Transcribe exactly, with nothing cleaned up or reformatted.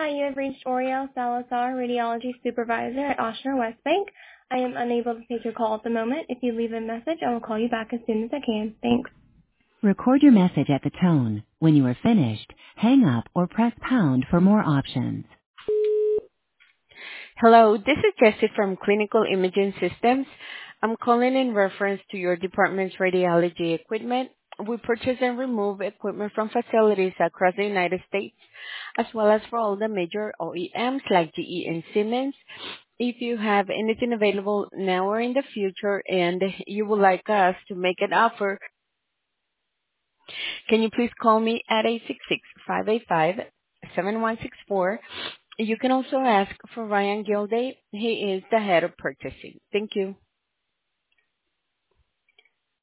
Hi, you have reached Oriel Salazar, Radiology Supervisor at Ochsner West Bank. I am unable to take your call at the moment. If you leave a message, I will call you back as soon as I can. Thanks. Record your message at the tone. When you are finished, hang up or press pound for more options. Hello, this is Jessie from Clinical Imaging Systems. I'm calling in reference to your department's radiology equipment. We purchase and remove equipment from facilities across the United States, as well as for all the major O E Ms like G E and Siemens. If you have anything available now or in the future and you would like us to make an offer, can you please call me at eight six six, five eight five, seven one six four? You can also ask for Ryan Gilday. He is the head of purchasing. Thank you.